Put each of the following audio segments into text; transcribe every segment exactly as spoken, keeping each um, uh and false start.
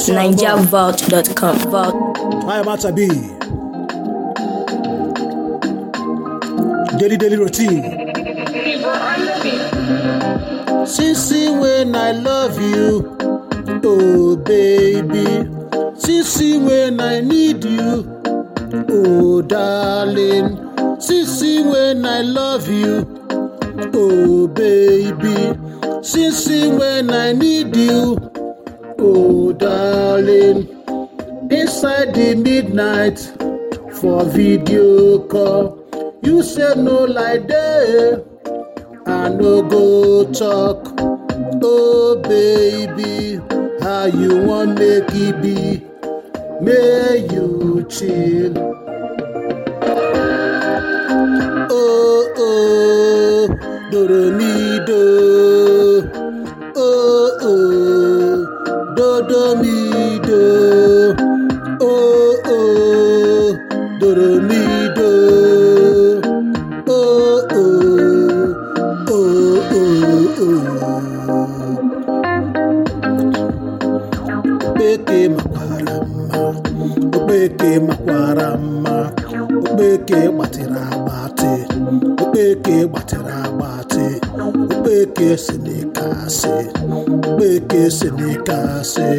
Niger Vault dot com. Vault. I am Atabi. Daily daily routine. Sissy, when I love you, oh baby. Sissy, when I need you, oh darling. Sissy, when I love you, oh baby. Sissy, when I need you, oh darling. Inside the midnight for video call, you said no like that, I no go talk. Oh baby, how you want make it be? May you chill. Oh oh, do do mi do. Oh oh, do do mi do. Oh oh, do do mi do. Oh oh, oh oh oh. Beke makwarama, beke makwarama, beke batira bate, beke batira bate, beke sinikase, beke sinikase.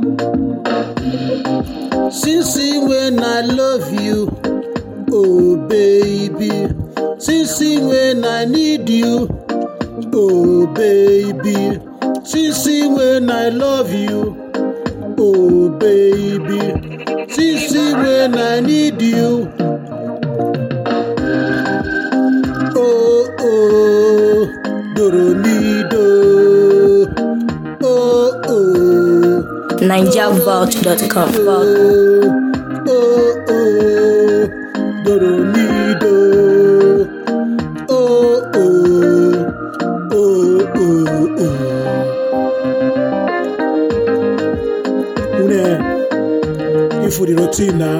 Sissy, when I love you, oh baby. Sissy, when I need you, oh baby. Sissy, when I love you, oh baby. Sissy, when I need you, oh oh, do do mi do, oh oh. Niger Vault dot com. Oh oh, do do mi do, oh oh, oh oh oh. Une, if we routine na,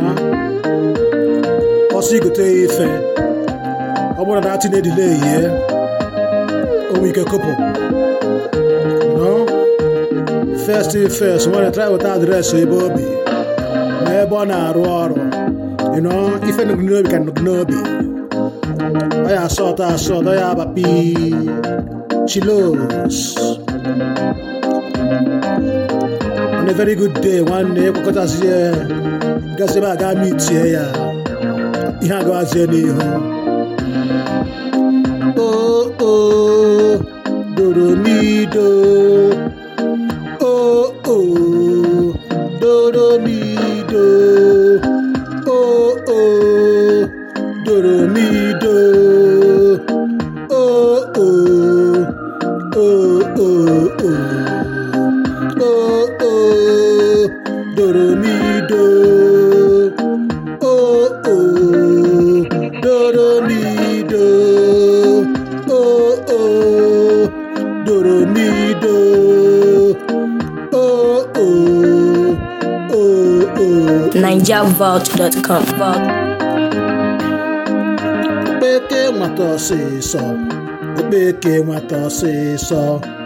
osi go te ife. Omo na ati na delay here. O we can couple. No. First thing first, when I try without the rest, so Bobby. My born a roar. You know, if I know you can know me. I saw that, I saw that I have a pea. Chilos. On a very good day, one day, because I see, because I got meat here. You can't go out there. Oh, oh, do do mi do. Oh oh, do do mi do. Oh oh, do do mi do. Oh oh, oh oh oh. Oh oh, do do mi do. Oh oh, do do mi do. Oh oh, do do mi do. Niger Vault dot com. Vault. Beke mato se so, beke mato se so.